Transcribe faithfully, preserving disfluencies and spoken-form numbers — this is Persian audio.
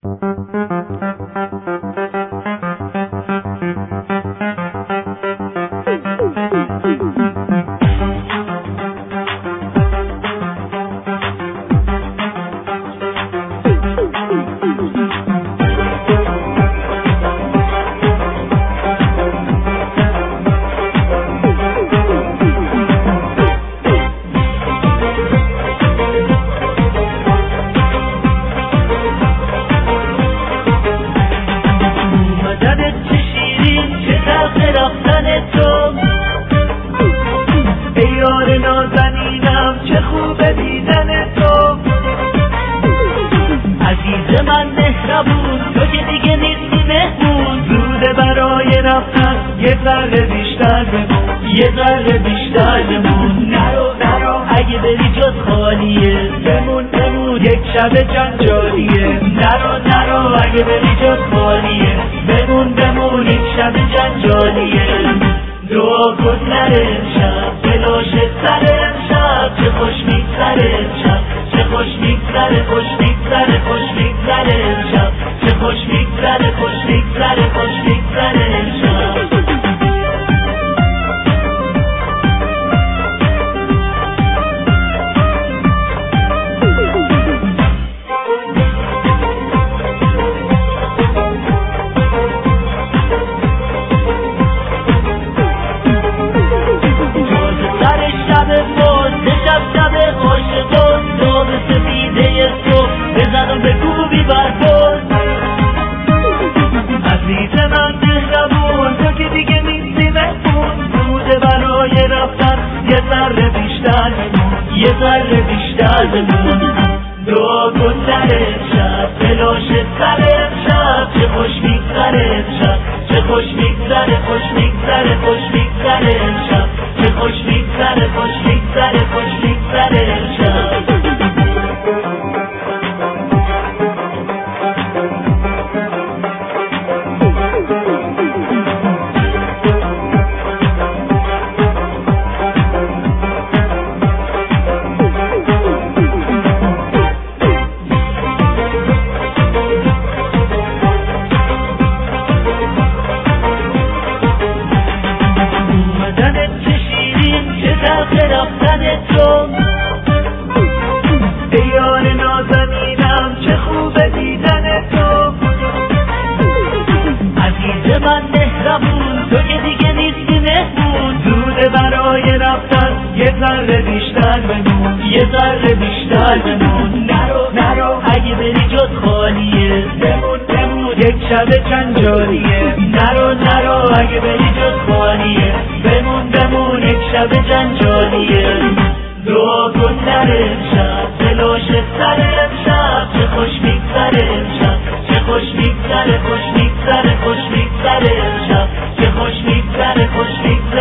نازنینم چه خوبه دیدن تو، عزیز من مهربون، تو که دیگه نیستی مهمون. زوده برای رفتن یه ذره بیشتر بمون، یه ذره بیشتر بمون. نرو نرو اگه بری جز خالیه، بمون بمون یک شب جنجالیه. نرو نرو اگه بری جز خالیه، بمون بمون یک شب جنجالیه. دعا کن نره امشب بلاش سر امشب، چه خوش میگذره امشب، چه خوش میگذره، خوش میگذره، خوش میگذره امشب، چه خوش میگذره، خوش میگذره، خوش میگذره امشب. عزیز من مهربون، تو که دیگه نیستی مهمون. زوده برای رفتن یه ذره بیشتر بمون، یه ذره بیشتر بمون. دعا کن در امشب بلاش سر امشب، چه خوش میگذره امشب، چه خوش میگذره، خوش میگذره، خوش میگذره امشب، چه خوش میگذره، خوش میگذره، خوش میگذره امشب. ای یار نازنینم چه خوبه دیدن تو، عزیز من مهربون، تو که دیگه نیستی مهمون. زوده برای رفتن یه ذره بیشتر بمون، یه ذره بیشتر بمون. نرو نرو اگه بری جز خالیه، بمون بمون یک شب جنجالیه. نرو نرو اگه بری جز خالیه، بمون بمون یک شب جنجالیه. دعا کن در امشب بلاش سر امشب، چه خوش میگذره امشب، چه خوش میگذره، خوش میگذره، خوش میگذره امشب، چه خوش میگذره، خوش میگذره.